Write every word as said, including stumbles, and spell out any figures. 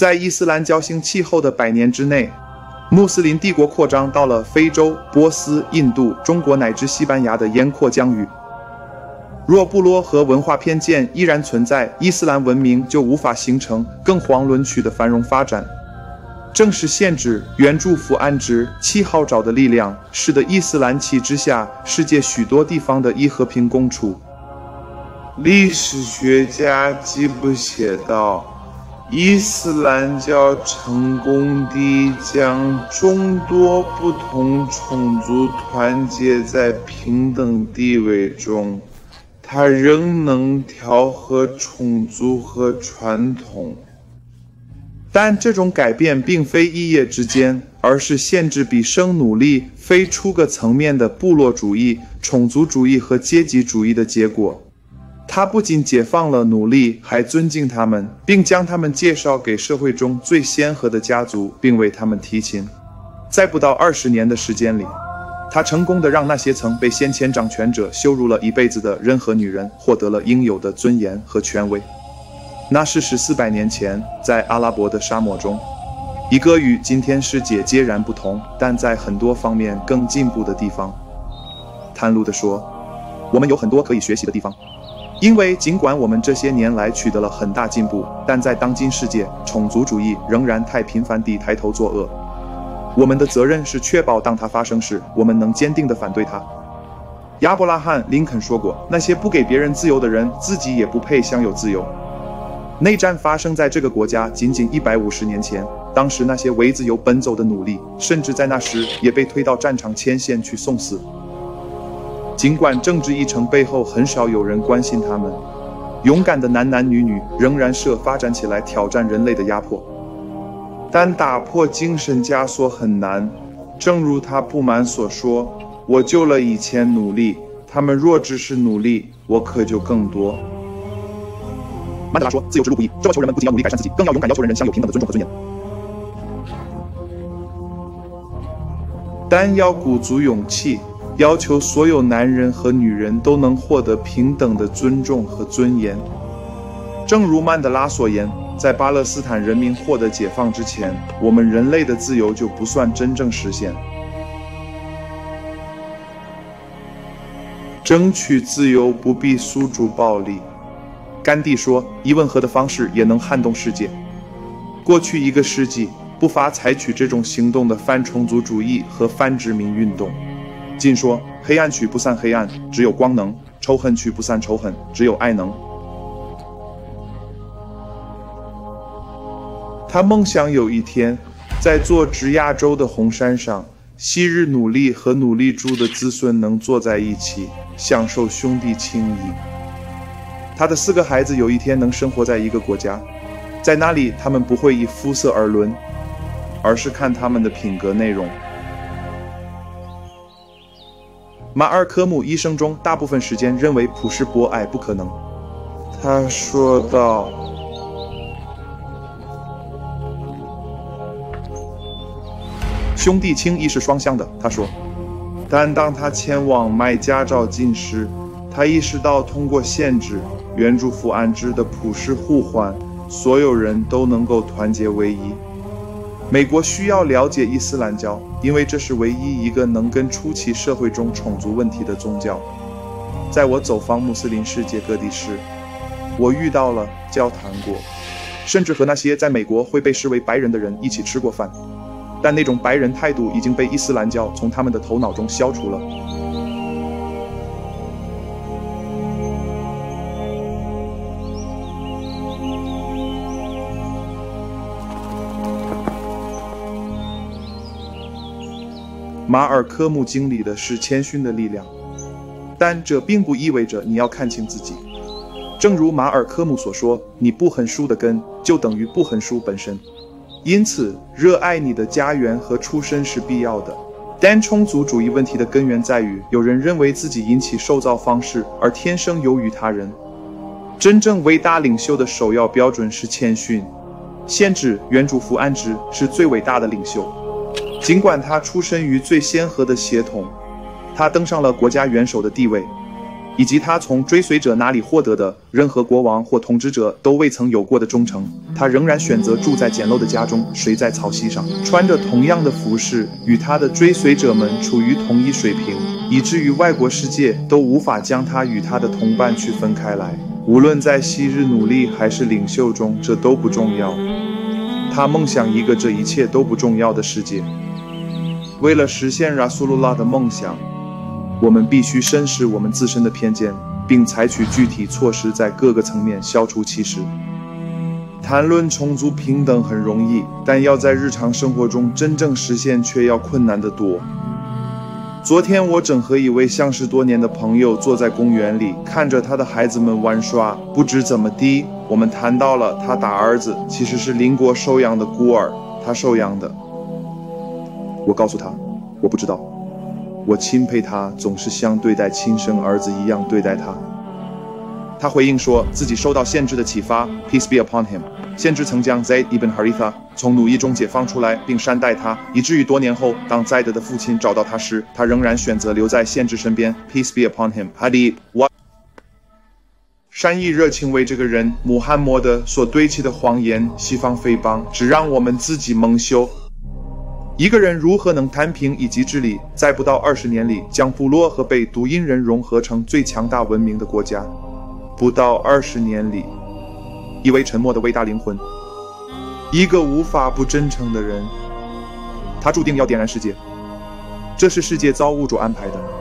在伊斯兰教兴起后的百年之内，穆斯林帝国扩张到了非洲、波斯、印度、中国乃至西班牙的烟阔疆域。若部落和文化偏见依然存在，伊斯兰文明就无法形成更遑论取的繁荣发展。正是限制、援助、扶安置、七号召的力量，使得伊斯兰旗之下，世界许多地方的以和平共处。 历史学家吉布写道，伊斯兰教成功地将众多不同种族团结在平等地位中，它仍能调和种族和传统。 但这种改变并非一夜之间，而是限制毕生努力、非出个层面的部落主义、种族主义和阶级主义的结果。他不仅解放了奴隶，还尊敬他们，并将他们介绍给社会中最先河的家族，并为他们提亲。在不到二十年的时间里，他成功地让那些曾被先前掌权者羞辱了一辈子的任何女人获得了应有的尊严和权威。那是十四百年前，在阿拉伯的沙漠中，一个与今天世界截然不同，但在很多方面更进步的地方。袒露地说，我们有很多可以学习的地方。因为尽管我们这些年来取得了很大进步，但在当今世界，种族主义仍然太频繁地抬头作恶。我们的责任是确保当它发生时，我们能坚定地反对它。亚伯拉罕·林肯说过，那些不给别人自由的人，自己也不配享有自由。内战发生在这个国家仅仅一百五十年前，当时那些为自由奔走的奴隶，甚至在那时也被推到战场前线去送死。尽管政治议程背后很少有人关心他们，勇敢的男男女女仍然设发展起来挑战人类的压迫。但打破精神枷锁很难，正如他不满所说，我救了以前奴隶，他们若只是奴隶，我可就更多。曼德拉说，自由之路不易，这要求人们不仅要努力改善自己，更要勇敢要求人人享有平等的尊重和尊严。但要鼓足勇气，要求所有男人和女人都能获得平等的尊重和尊严。正如曼德拉所言，在巴勒斯坦人民获得解放之前，我们人类的自由就不算真正实现。争取自由不必诉诸暴力。甘地说，以吻合的方式也能撼动世界。过去一个世纪，不乏采取这种行动的反种族主义和反殖民运动。尽说，黑暗区不散黑暗，只有光能；仇恨区不散仇恨，只有爱能。他梦想有一天，在做直亚洲的红山上，昔日奴隶和奴隶主的子孙能坐在一起，享受兄弟情谊。他的四个孩子有一天能生活在一个国家，在那里他们不会以肤色而论，而是看他们的品格内容。马尔科姆一生中大部分时间认为普世博爱不可能。 他说道， 兄弟情谊是双向的，他说。 但当他前往卖驾照进时，他意识到通过限制、援助、扶安置的普世互换，所有人都能够团结为一。美国需要了解伊斯兰教，因为这是唯一一个能跟出其社会中种族问题的宗教。在我走访穆斯林世界各地时，我遇到了、交谈过，甚至和那些在美国会被视为白人的人一起吃过饭，但那种白人态度已经被伊斯兰教从他们的头脑中消除了。马尔科姆经历的是谦逊的力量，但这并不意味着你要看清自己。正如马尔科姆所说，你不很书的根就等于不很书本身。因此，热爱你的家园和出身是必要的。但种族主义问题的根源在于，有人认为自己因其受造方式而天生优于他人。真正伟大领袖的首要标准是谦逊。限制、援助、扶安之是最伟大的领袖。尽管他出身于最先河的血统，他登上了国家元首的地位， 以及他从追随者那里获得的任何国王或统治者都未曾有过的忠诚，他仍然选择住在简陋的家中，睡在草席上，穿着同样的服饰，与他的追随者们处于同一水平，以至于外国世界都无法将他与他的同伴区分开来。无论在昔日奴隶还是领袖中，这都不重要。他梦想一个这一切都不重要的世界。为了实现拉苏鲁拉的梦想，我们必须审视我们自身的偏见，并采取具体措施，在各个层面消除歧视。谈论种族平等很容易，但要在日常生活中真正实现却要困难得多。昨天我正和一位相识多年的朋友坐在公园里，看着他的孩子们玩耍。不知怎么的，我们谈到了他大儿子其实是邻国收养的孤儿，他收养的。我告诉他，我不知道。我钦佩他总是像对待亲生儿子一样对待他。他回应说自己受到先知的启发 Peace be upon him， 先知曾将 Zayd ibn Haritha 从奴役中解放出来并善待他，以至于多年后当 Zayd 的父亲找到他时，他仍然选择留在先知身边 Peace be upon him。 Hadi what 善意热情为这个人穆罕默德所堆砌的谎言，西方诽谤只让我们自己蒙羞。一个人如何能摊平以及治理，在不到二十年里将部落和被读音人融合成最强大文明的国家？不到二十年里，一位沉默的伟大灵魂，一个无法不真诚的人，他注定要点燃世界。这是世界造物主安排的。